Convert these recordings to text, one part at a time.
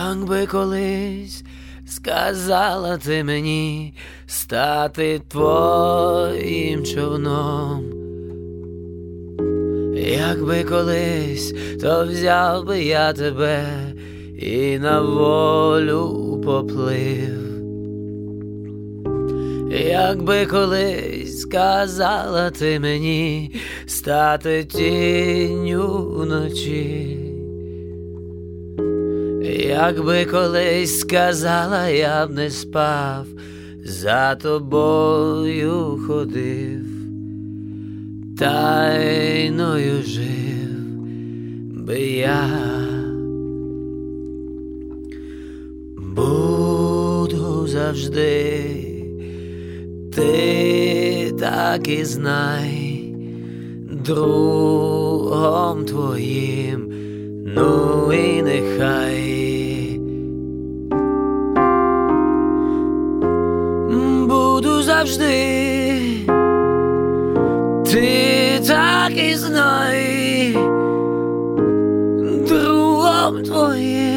Якби колись сказала ти мені стати твоїм човном, якби колись, то взяв би я тебе і на волю поплив. Якби колись сказала ти мені стати тінню вночі, якби колись сказала, я б не спав, за тобою ходив, тайною жив би я. Буду завжди, ти так і знай, другом твоїм, ну і нехай. Буду завжди, ти так і знай, другом твоїм.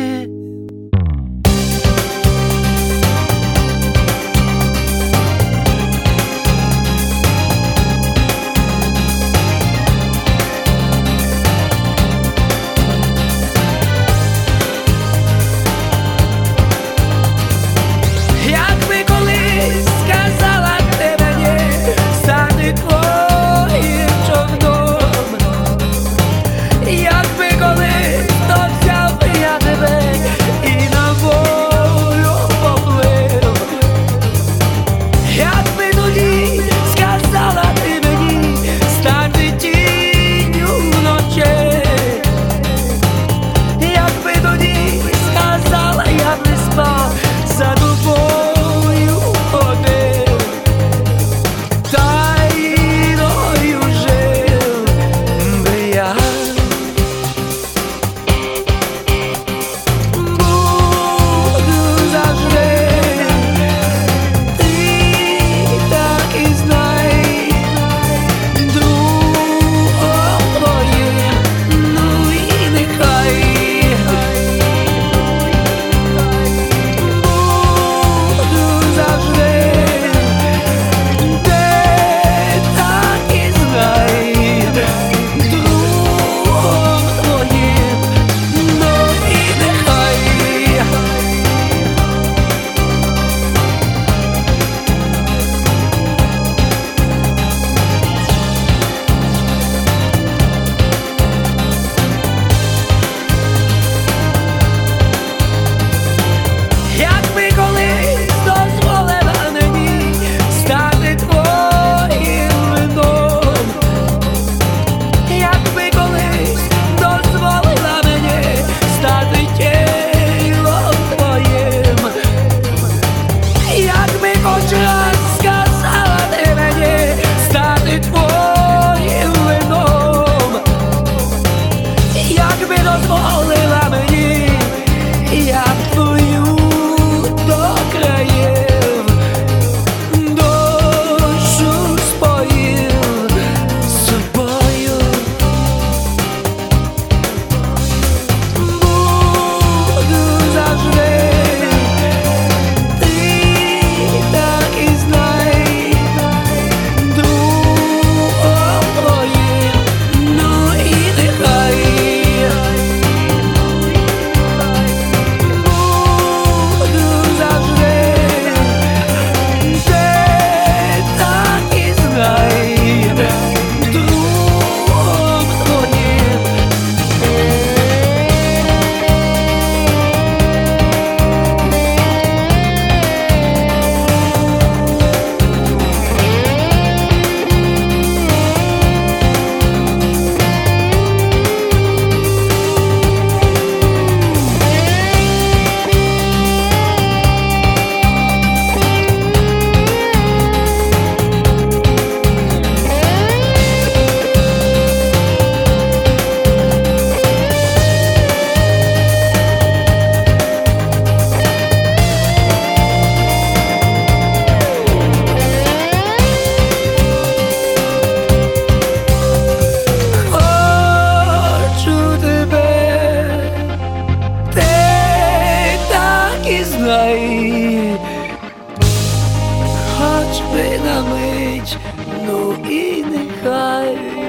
на мить, ну і нехай.